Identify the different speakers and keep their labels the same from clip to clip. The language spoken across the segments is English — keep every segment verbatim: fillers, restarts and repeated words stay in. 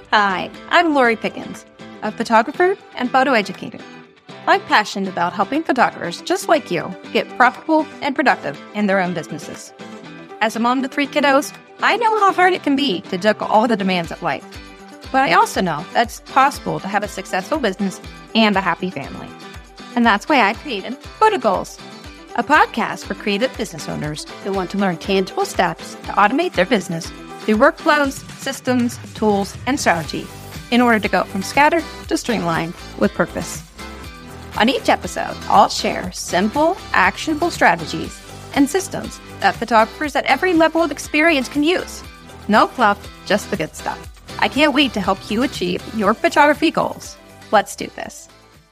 Speaker 1: Hi, I'm Lori Pickens, a photographer and photo educator. I'm passionate about helping photographers just like you get profitable and productive in their own businesses. As a mom to three kiddos, I know how hard it can be to juggle all the demands of life. But I also know that it's possible to have a successful business and a happy family. And that's why I created Photo Goals, a podcast for creative business owners who want to learn tangible steps to automate their business through workflows, systems, tools, and strategy in order to go from scattered to streamlined with purpose. On each episode, I'll share simple, actionable strategies and systems that photographers at every level of experience can use. No fluff, just the good stuff. I can't wait to help you achieve your photography goals. Let's do this.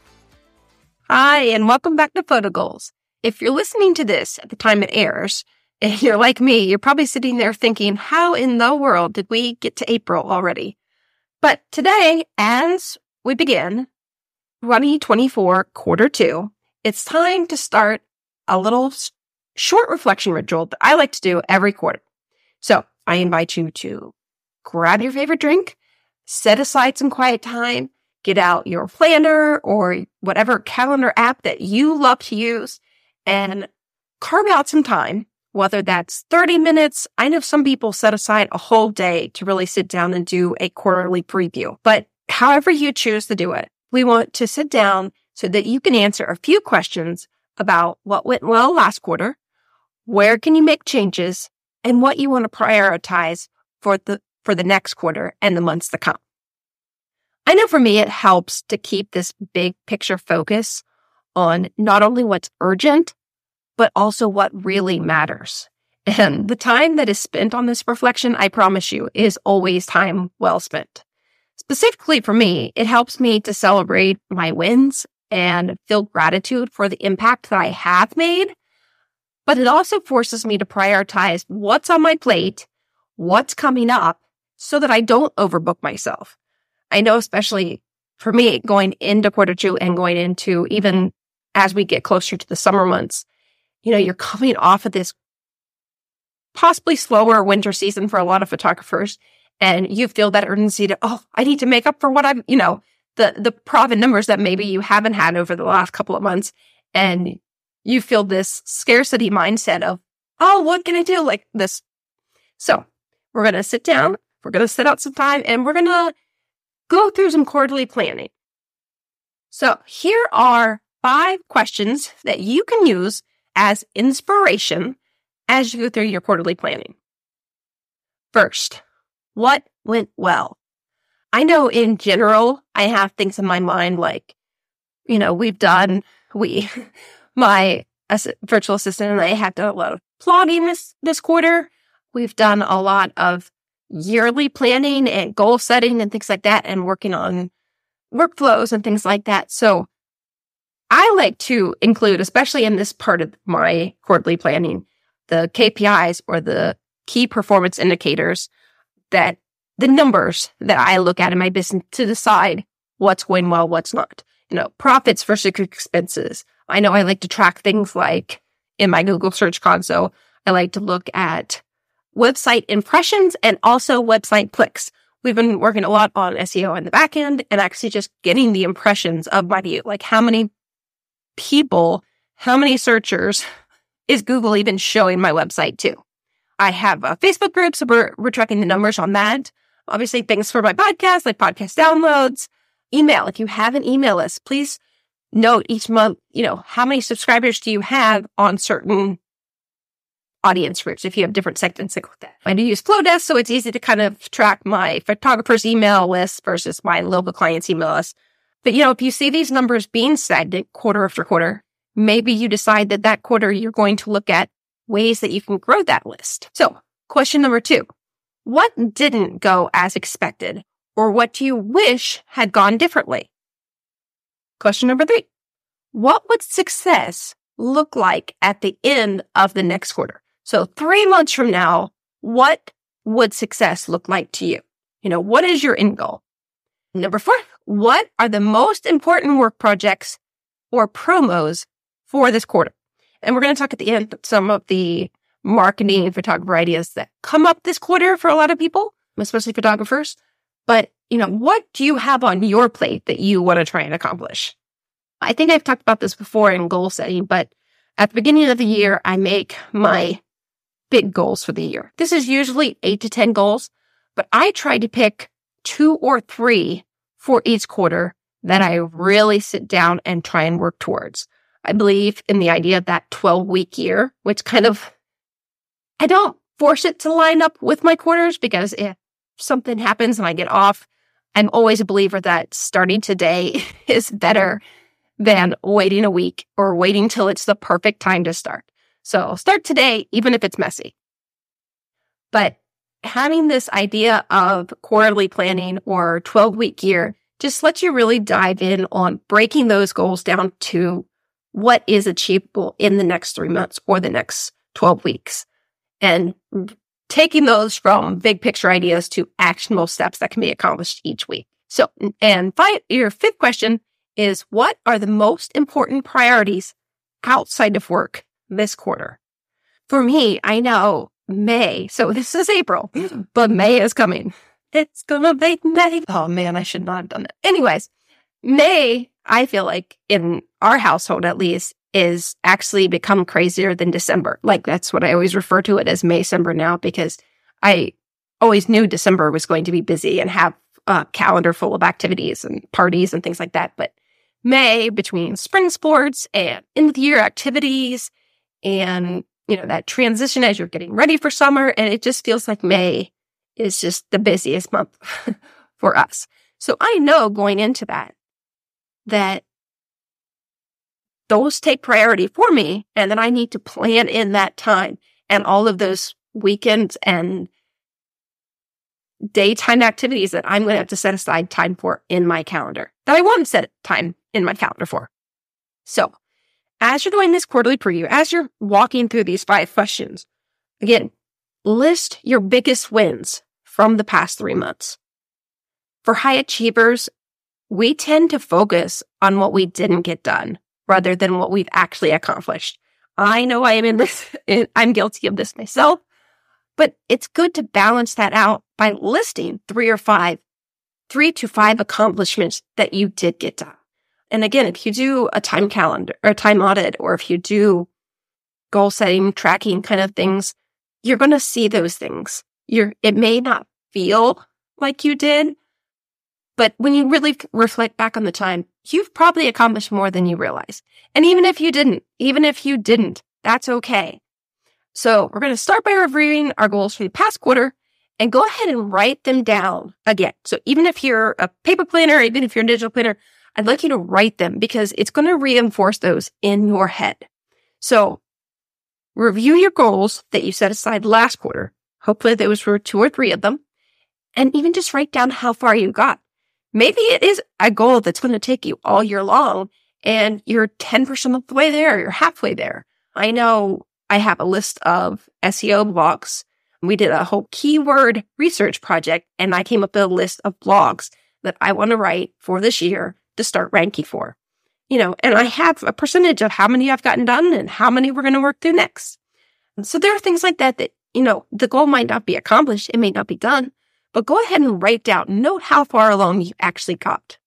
Speaker 1: Hi, and welcome back to Photo Goals. If you're listening to this at the time it airs, if you're like me, you're probably sitting there thinking, how in the world did we get to April already? But today, as we begin twenty twenty-four quarter two, it's time to start a little short reflection ritual that I like to do every quarter. So I invite you to grab your favorite drink, set aside some quiet time, get out your planner or whatever calendar app that you love to use, and carve out some time. Whether that's thirty minutes, I know some people set aside a whole day to really sit down and do a quarterly preview. But however you choose to do it, we want to sit down so that you can answer a few questions about what went well last quarter, where can you make changes, and what you want to prioritize for the for the next quarter and the months to come. I know for me, it helps to keep this big picture focus on not only what's urgent, but also what really matters. And the time that is spent on this reflection, I promise you, is always time well spent. Specifically for me, it helps me to celebrate my wins and feel gratitude for the impact that I have made. But it also forces me to prioritize what's on my plate, what's coming up, so that I don't overbook myself. I know especially for me, going into quarter two and going into even as we get closer to the summer months, you know, you're coming off of this possibly slower winter season for a lot of photographers, and you feel that urgency to, oh, I need to make up for what I'm, you know, the, the profit numbers that maybe you haven't had over the last couple of months. And you feel this scarcity mindset of, oh, what can I do like this? So we're going to sit down, we're going to set out some time, and we're going to go through some quarterly planning. So here are five questions that you can use as inspiration as you go through your quarterly planning. First, what went well? I know in general, I have things in my mind like, you know, we've done, we, my ass- virtual assistant and I have done a lot of plotting this, this quarter. We've done a lot of yearly planning and goal setting and things like that, and working on workflows and things like that. So I like to include, especially in this part of my quarterly planning, the K P Is or the key performance indicators, that the numbers that I look at in my business to decide what's going well, what's not. You know, profits versus expenses. I know I like to track things like in my Google Search Console, I like to look at website impressions and also website clicks. We've been working a lot on S E O on the back end and actually just getting the impressions of my view, like how many people, how many searchers is Google even showing my website to? I have a Facebook group, so we're, we're tracking the numbers on that. Obviously, things for my podcast, like podcast downloads, email. If you have an email list, please note each month, you know, how many subscribers do you have on certain audience groups if you have different segments like that. I do use Flowdesk, so it's easy to kind of track my photographer's email list versus my local client's email list. But, you know, if you see these numbers being stagnant quarter after quarter, maybe you decide that that quarter you're going to look at ways that you can grow that list. So question number two, what didn't go as expected, or what do you wish had gone differently? Question number three, what would success look like at the end of the next quarter? So three months from now, what would success look like to you? You know, what is your end goal? Number four, what are the most important work projects or promos for this quarter? And we're going to talk at the end some of the marketing and photographer ideas that come up this quarter for a lot of people, especially photographers. But
Speaker 2: you know, what do you have on your plate that you want to try and accomplish? I think I've talked about this before in goal setting, but at the beginning of the year, I make my big goals for the year. This is usually eight to ten goals, but I try to pick two or three for each quarter that I really sit down and try and work towards. I believe in the idea of that twelve-week year, which kind of, I don't force it to line up with my quarters, because if something happens and I get off, I'm always a believer that starting today is better than waiting a week or waiting till it's the perfect time to start. So start today, even if it's messy. But having this idea of quarterly planning or twelve-week year just lets you really dive in on breaking those goals down to what is achievable in the next three months or the next twelve weeks. And taking those from big picture ideas to actionable steps that can be accomplished each week. So, and fi- your fifth question is, what are the most important priorities outside of work this quarter? For me, I know May, so this is April, but May is coming. It's gonna be May. Oh man, I should not have done that. Anyways, May, I feel like in our household at least, is actually become crazier than December. Like, that's what I always refer to it as, May-cember now, because I always knew December was going to be busy and have a calendar full of activities and parties and things like that. But May, between spring sports and end of the year activities and, you know, that transition as you're getting ready for summer, and it just feels like May is just the busiest month for us. So I know going into that, that those take priority for me, and then I need to plan in that time and all of those weekends and daytime activities that I'm going to have to set aside time for in my calendar, that I want to set time in my calendar for. So as you're doing this quarterly preview, as you're walking through these five questions, again, list your biggest wins from the past three months. For high achievers, we tend to focus on what we didn't get done rather than what we've actually accomplished. I know I am in this, I'm guilty of this myself, but it's good to balance that out by listing three or five, three to five accomplishments that you did get done. And again, if you do a time calendar or a time audit, or if you do goal setting, tracking kind of things, you're going to see those things. You're, it may not feel like you did, but when you really reflect back on the time, you've probably accomplished more than you realize. And even if you didn't, even if you didn't, that's okay. So we're going to start by reviewing our goals for the past quarter and go ahead and write them down again. So even if you're a paper planner, even if you're a digital planner, I'd like you to write them, because it's going to reinforce those in your head. So review your goals that you set aside last quarter. Hopefully those were two or three of them. And even just write down how far you got. Maybe it is a goal that's going to take you all year long, and you're ten percent of the way there, you're halfway there. I know I have a list of S E O blogs. We did a whole keyword research project, and I came up with a list of blogs that I want to write for this year to start ranking for. You know, and I have a percentage of how many I've gotten done and how many we're going to work through next. And so there are things like that that, you know, the goal might not be accomplished, it may not be done, but go ahead and write down, note how far along you actually got.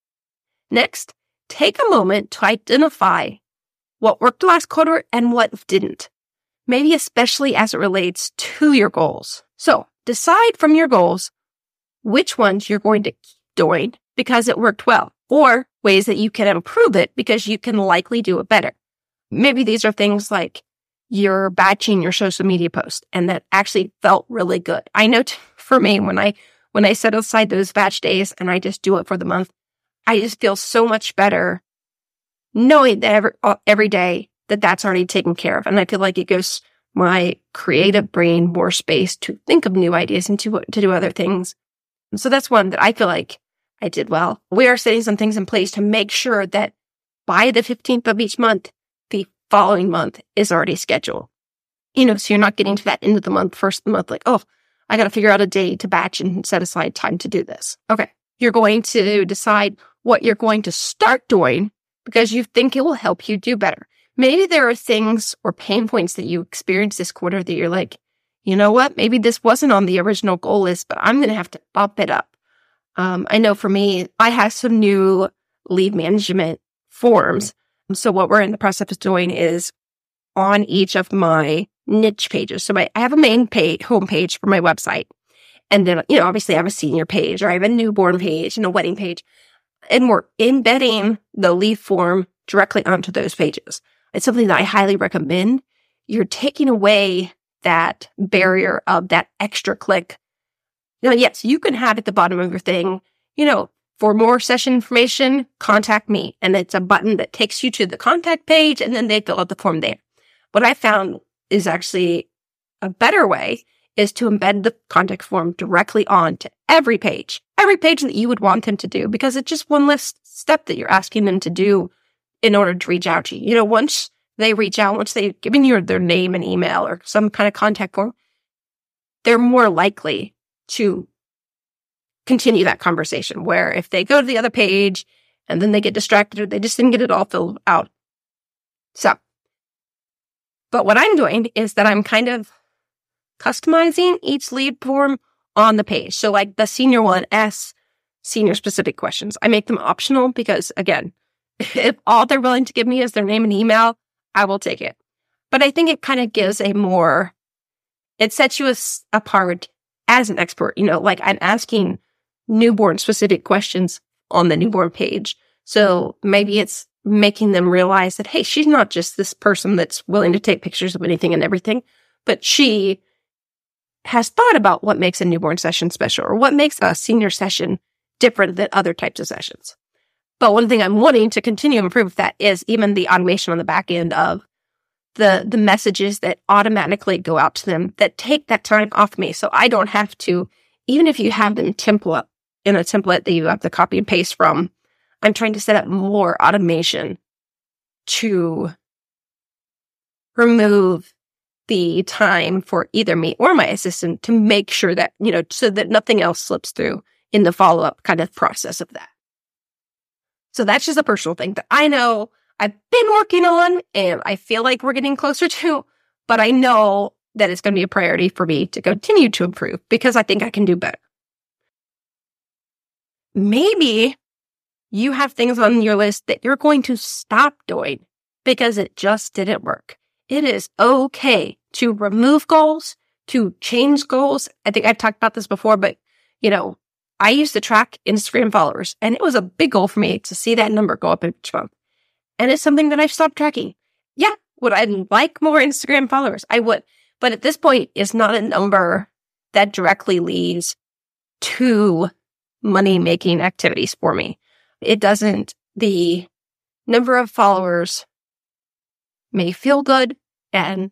Speaker 2: Next, take a moment to identify what worked last quarter and what didn't, maybe especially as it relates to your goals. So decide from your goals which ones you're going to keep doing because it worked well, or ways that you can improve it because you can likely do it better. Maybe these are things like you're batching your social media post, and that actually felt really good. I know t- for me, when I when I set aside those batch days and I just do it for the month, I just feel so much better knowing that every, every day that that's already taken care of. And I feel like it gives my creative brain more space to think of new ideas and to, to do other things. And so that's one that I feel like I did well. We are setting some things in place to make sure that by the fifteenth of each month, the following month is already scheduled. You know, so you're not getting to that end of the month, first of the month, like, oh, I got to figure out a day to batch and set aside time to do this. Okay. You're going to decide what you're going to start doing because you think it will help you do better. Maybe there are things or pain points that you experienced this quarter that you're like, you know what? Maybe this wasn't on the original goal list, but I'm going to have to bump it up. Um, I know for me, I have some new lead management forms. So what we're in the process of doing is on each of my niche pages. So my, I have a main page, homepage for my website. And then, you know, obviously I have a senior page, or I have a newborn page and a wedding page. And we're embedding the lead form directly onto those pages. It's something that I highly recommend. You're taking away that barrier of that extra click. Now, yes, you can have at the bottom of your thing, you know, for more session information, contact me. And it's a button that takes you to the contact page, and then they fill out the form there. What I found is actually a better way is to embed the contact form directly onto every page, every page that you would want them to do, because it's just one less step that you're asking them to do in order to reach out to you. You know, once they reach out, once they've given you their name and email or some kind of contact form, they're more likely to continue that conversation. Where if they go to the other page and then they get distracted or they just didn't get it all filled out. So, but what I'm doing is that I'm kind of customizing each lead form on the page. So like the senior one asks senior specific questions. I make them optional because, again, if all they're willing to give me is their name and email, I will take it. But I think it kind of gives a more, it sets you as, apart as an expert. You know, like I'm asking newborn specific questions on the newborn page. So maybe it's making them realize that, hey, she's not just this person that's willing to take pictures of anything and everything, but she has thought about what makes a newborn session special or what makes a senior session different than other types of sessions. But one thing I'm wanting to continue to improve that is even the automation on the back end of the, the messages that automatically go out to them that take that time off me. So I don't have to, even if you have them template in a template that you have to copy and paste from, I'm trying to set up more automation to remove the time for either me or my assistant to make sure that, you know, so that nothing else slips through in the follow-up kind of process of that. So that's just a personal thing that I know I've been working on and I feel like we're getting closer to, but I know that it's going to be a priority for me to continue to improve because I think I can do better. Maybe you have things on your list that you're going to stop doing because it just didn't work. It is okay to remove goals, to change goals. I think I've talked about this before, but, you know, I used to track Instagram followers, and it was a big goal for me to see that number go up each month. And it's something that I've stopped tracking. Yeah, would I like more Instagram followers? I would. But at this point, it's not a number that directly leads to money-making activities for me. It doesn't. The number of followers may feel good, and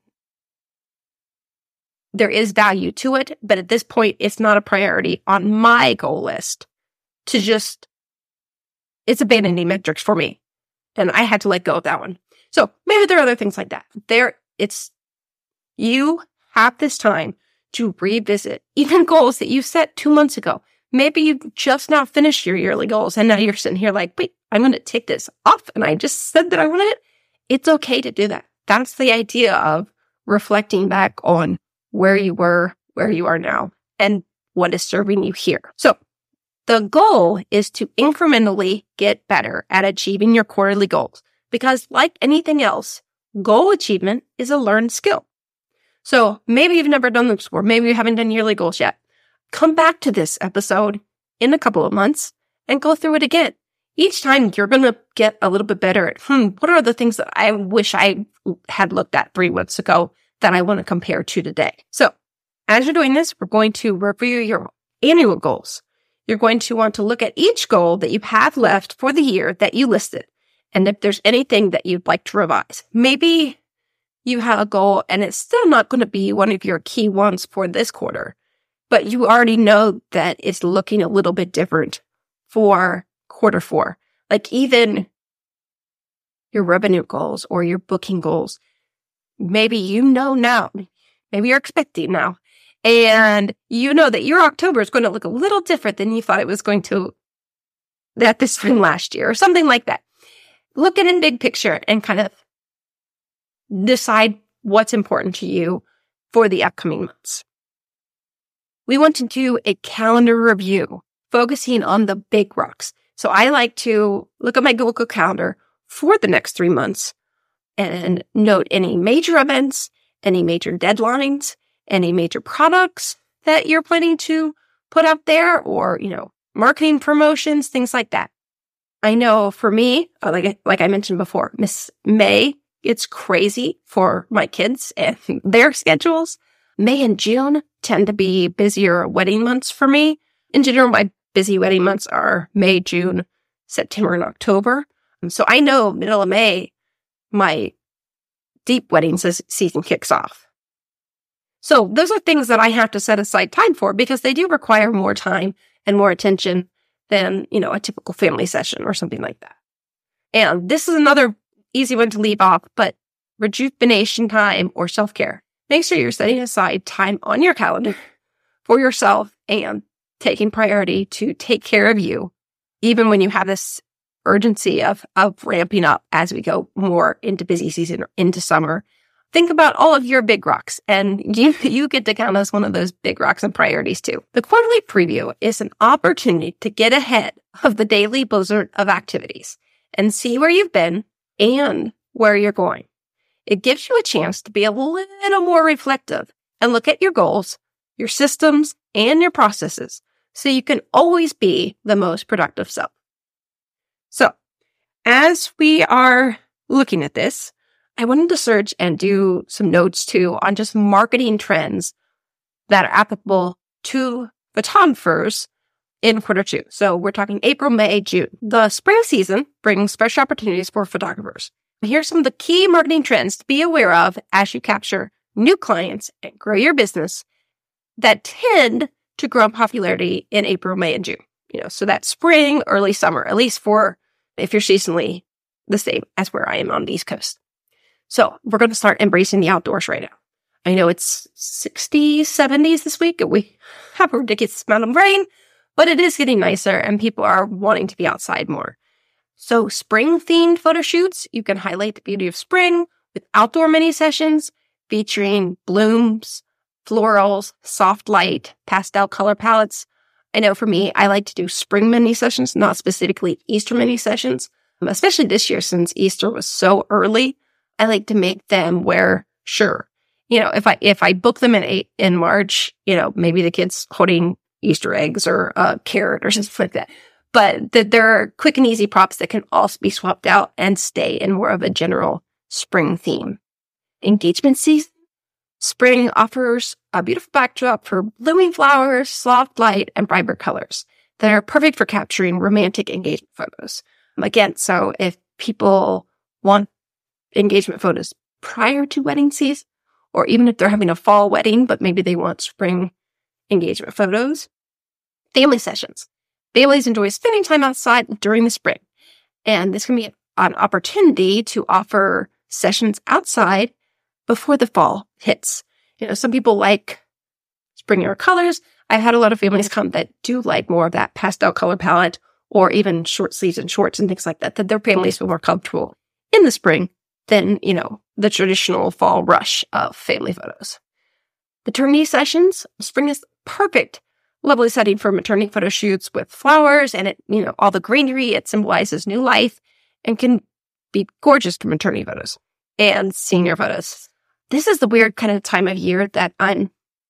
Speaker 2: there is value to it, but at this point, it's not a priority on my goal list to just, it's abandoning metrics for me. And I had to let go of that one. So maybe there are other things like that. There, it's, you have this time to revisit even goals that you set two months ago. Maybe you just now finished your yearly goals and now you're sitting here like, wait, I'm going to take this off. And I just said that I wanted it. It's okay to do that. That's the idea of reflecting back on where you were, where you are now, and what is serving you here. So the goal is to incrementally get better at achieving your quarterly goals because like anything else, goal achievement is a learned skill. So maybe you've never done this before. Maybe you haven't done yearly goals yet. Come back to this episode in a couple of months and go through it again. Each time you're going to get a little bit better at, hmm, what are the things that I wish I had looked at three months ago that I want to compare to today? So as you're doing this, we're going to review your annual goals. You're going to want to look at each goal that you have left for the year that you listed. And if there's anything that you'd like to revise, maybe you have a goal and it's still not going to be one of your key ones for this quarter, but you already know that it's looking a little bit different for quarter four. Like even your revenue goals or your booking goals, maybe you know now, maybe you're expecting now, and you know that your October is going to look a little different than you thought it was going to at this time last year or something like that. Look at it in big picture and kind of decide what's important to you for the upcoming months. We want to do a calendar review focusing on the big rocks. So I like to look at my Google Calendar for the next three months and note any major events, any major deadlines, any major products that you're planning to put out there, or, you know, marketing promotions, things like that. I know for me, like, like I mentioned before, Miss May, it's crazy for my kids and their schedules. May and June tend to be busier wedding months for me. In general, my busy wedding months are May, June, September, and October. So I know middle of May, my deep wedding season kicks off. So those are things that I have to set aside time for because they do require more time and more attention than, you know, a typical family session or something like that. And this is another easy one to leave off, but rejuvenation time or self-care. Make sure you're setting aside time on your calendar for yourself and taking priority to take care of you, even when you have this urgency of, of ramping up as we go more into busy season or into summer. Think about all of your big rocks, and you, you get to count as one of those big rocks and priorities too. The quarterly preview is an opportunity to get ahead of the daily blizzard of activities and see where you've been and where you're going. It gives you a chance to be a little more reflective and look at your goals, your systems, and your processes so you can always be the most productive self. So, as we are looking at this, I wanted to search and do some notes too on just marketing trends that are applicable to photographers in quarter two. So we're talking April, May, June. The spring season brings fresh opportunities for photographers. Here's some of the key marketing trends to be aware of as you capture new clients and grow your business that tend to grow in popularity in April, May, and June. You know, so that's spring, early summer, at least for if you're seasonally the same as where I am on the East Coast. So we're going to start embracing the outdoors right now. I know it's sixties, seventies this week, and we have a ridiculous amount of rain, but it is getting nicer and people are wanting to be outside more. So spring-themed photo shoots, you can highlight the beauty of spring with outdoor mini sessions featuring blooms, florals, soft light, pastel color palettes. I know for me, I like to do spring mini sessions, not specifically Easter mini sessions, especially this year since Easter was so early. I like to make them where, sure, you know, if I if I book them in eight, in March, you know, maybe the kid's holding Easter eggs or a carrot or something like that. But that there are quick and easy props that can also be swapped out and stay in more of a general spring theme. Engagement season. Spring offers a beautiful backdrop for blooming flowers, soft light, and vibrant colors that are perfect for capturing romantic engagement photos. Again, so if people want engagement photos prior to wedding season, or even if they're having a fall wedding, but maybe they want spring engagement photos. Family sessions. Families enjoy spending time outside during the spring, and this can be an opportunity to offer sessions outside before the fall hits. You know, some people like springier colors. I've had a lot of families come that do like more of that pastel color palette, or even short sleeves and shorts and things like that, that their families feel more comfortable in the spring than, you know, the traditional fall rush of family photos. Maternity sessions. Spring is perfect, lovely setting for maternity photo shoots with flowers and, it, you know, all the greenery. It symbolizes new life and can be gorgeous for maternity photos and senior photos. This is the weird kind of time of year that I'm,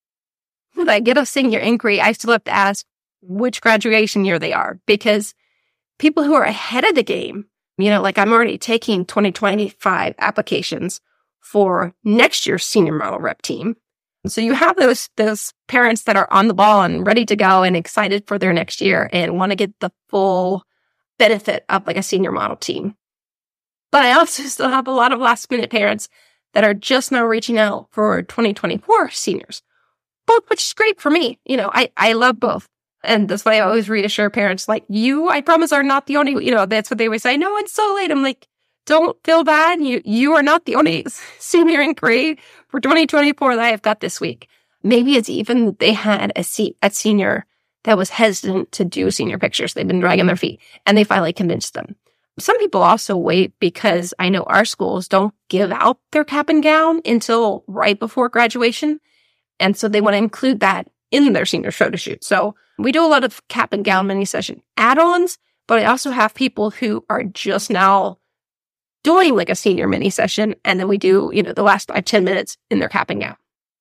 Speaker 2: when I get a senior inquiry, I still have to ask which graduation year they are, because people who are ahead of the game, you know, like I'm already taking twenty twenty-five applications for next year's senior model rep team. So you have those those parents that are on the ball and ready to go and excited for their next year and want to get the full benefit of like a senior model team. But I also still have a lot of last minute parents that are just now reaching out for twenty twenty-four seniors, both, which is great for me. You know, I, I love both. And that's why I always reassure parents like, you, I promise, are not the only, you know, that's what they always say. No, it's so late. I'm like, don't feel bad. You, you are not the only senior inquiry for twenty twenty-four that I've got this week. Maybe it's even they had a seat at senior that was hesitant to do senior pictures. They've been dragging their feet and they finally convinced them. Some people also wait because I know our schools don't give out their cap and gown until right before graduation. And so they want to include that in their senior photo shoot. So we do a lot of cap and gown mini session add-ons, but I also have people who are just now doing like a senior mini session. And then we do, you know, the last five, ten minutes in their cap and gown.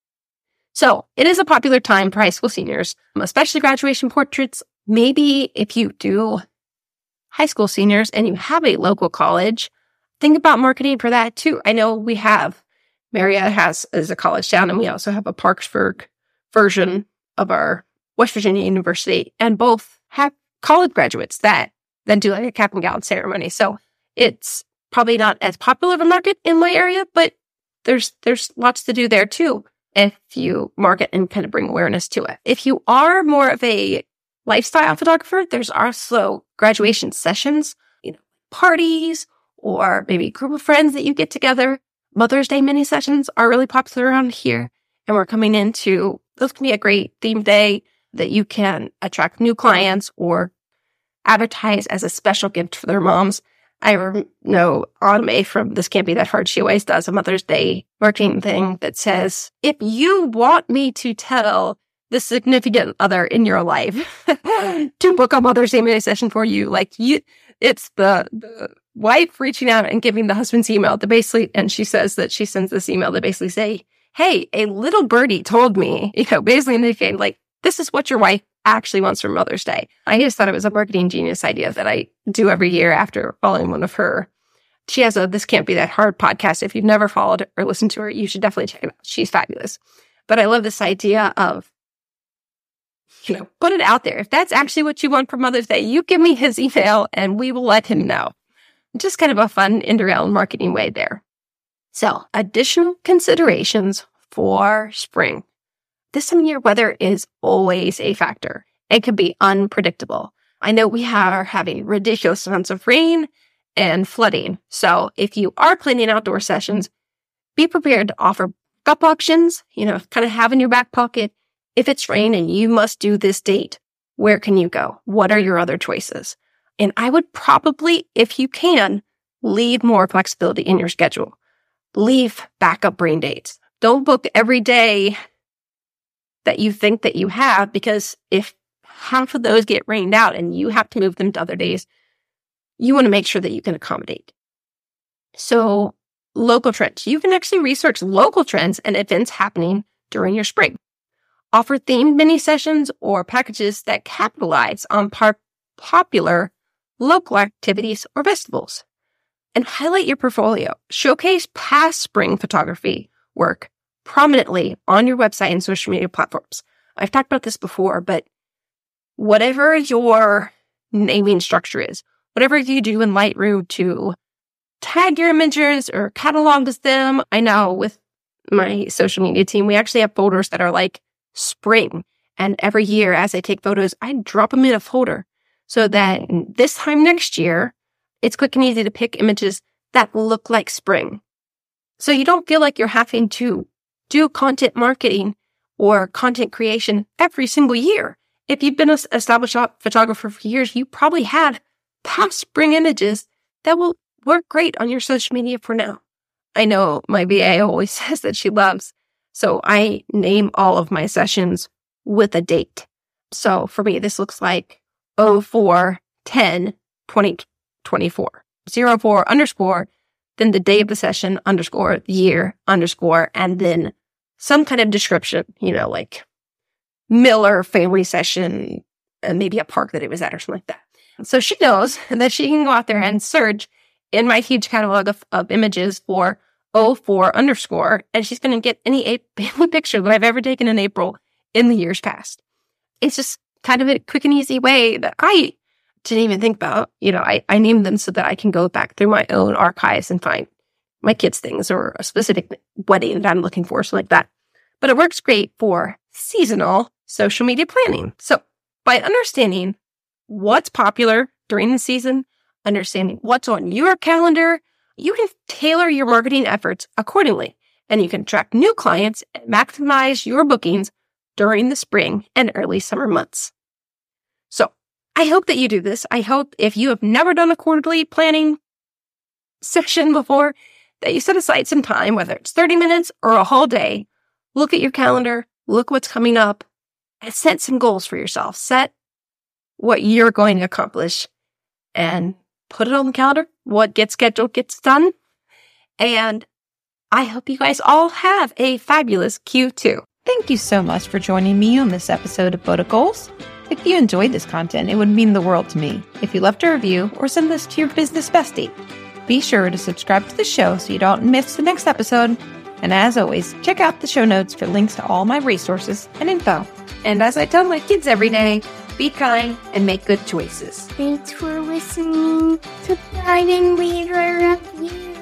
Speaker 2: So it is a popular time for high school seniors, especially graduation portraits. Maybe if you do high school seniors and you have a local college, think about marketing for that too. I know we have, Marietta has is a college town, and we also have a Parkersburg version of our West Virginia University, and both have college graduates that then do like a cap and gown ceremony. So it's probably not as popular of a market in my area, but there's there's lots to do there too if you market and kind of bring awareness to it. If you are more of a lifestyle photographer, there's also graduation sessions, you know, parties, or maybe a group of friends that you get together. Mother's Day mini sessions are really popular around here, and we're coming into, those can be a great theme day that you can attract new clients or advertise as a special gift for their moms. I know Autumn A from This Can't Be That Hard, she always does a Mother's Day marketing thing that says, if you want me to tell the significant other in your life to book a Mother's Day mini session for you, like you, it's the, the wife reaching out and giving the husband's email to basically, and she says that she sends this email to basically say, hey, a little birdie told me, you know, basically indicating like, this is what your wife actually wants for Mother's Day. I just thought it was a marketing genius idea that I do every year after following one of her. She has a This Can't Be That Hard podcast. If you've never followed or listened to her, you should definitely check it out. She's fabulous. But I love this idea of, you know, put it out there. If that's actually what you want for Mother's Day, you give me his email and we will let him know. Just kind of a fun indirect marketing way there. So, additional considerations for spring. This time of year, weather is always a factor. It can be unpredictable. I know we are having ridiculous amounts of rain and flooding. So if you are planning outdoor sessions, be prepared to offer backup options, you know, kind of have in your back pocket. If it's rain and you must do this date, where can you go? What are your other choices? And I would probably, if you can, leave more flexibility in your schedule. Leave backup rain dates. Don't book every day that you think that you have, because if half of those get rained out and you have to move them to other days, you want to make sure that you can accommodate. So local trends. You can actually research local trends and events happening during your spring. Offer themed mini sessions or packages that capitalize on par- popular local activities or festivals. And highlight your portfolio. Showcase past spring photography work prominently on your website and social media platforms. I've talked about this before, but whatever your naming structure is, whatever you do in Lightroom to tag your images or catalog them. I know with my social media team, we actually have folders that are like spring. And every year as I take photos, I drop them in a folder so that this time next year, it's quick and easy to pick images that look like spring. So you don't feel like you're having to do content marketing or content creation every single year. If you've been an established photographer for years, you probably have past spring images that will work great on your social media for now. I know my V A always says that she loves, so I name all of my sessions with a date. So for me, this looks like oh four ten twenty twenty-four. oh four underscore, then the day of the session, underscore, the year, underscore, and then some kind of description, you know, like Miller family session, and maybe a park that it was at or something like that. So she knows that she can go out there and search in my huge catalog of, of images for oh four underscore, and she's going to get any family picture that I've ever taken in April in the years past. It's just kind of a quick and easy way that I didn't even think about. You know, I, I named them so that I can go back through my own archives and find my kids' things or a specific wedding that I'm looking for, something like that. But it works great for seasonal social media planning. So by understanding what's popular during the season, understanding what's on your calendar, you can tailor your marketing efforts accordingly, and you can attract new clients and maximize your bookings during the spring and early summer months. So I hope that you do this. I hope if you have never done a quarterly planning session before, that you set aside some time, whether it's thirty minutes or a whole day, look at your calendar, look what's coming up, set some goals for yourself. Set what you're going to accomplish and put it on the calendar. What gets scheduled gets done. And I hope you guys all have a fabulous Q two.
Speaker 1: Thank you so much for joining me on this episode of Boda Goals. If you enjoyed this content, it would mean the world to me if you left a review or send this to your business bestie. Be sure to subscribe to the show so you don't miss the next episode. And as always, check out the show notes for links to all my resources and info.
Speaker 2: And as I tell my kids every day, be kind and make good choices.
Speaker 3: Thanks for listening to Guiding Leader Review.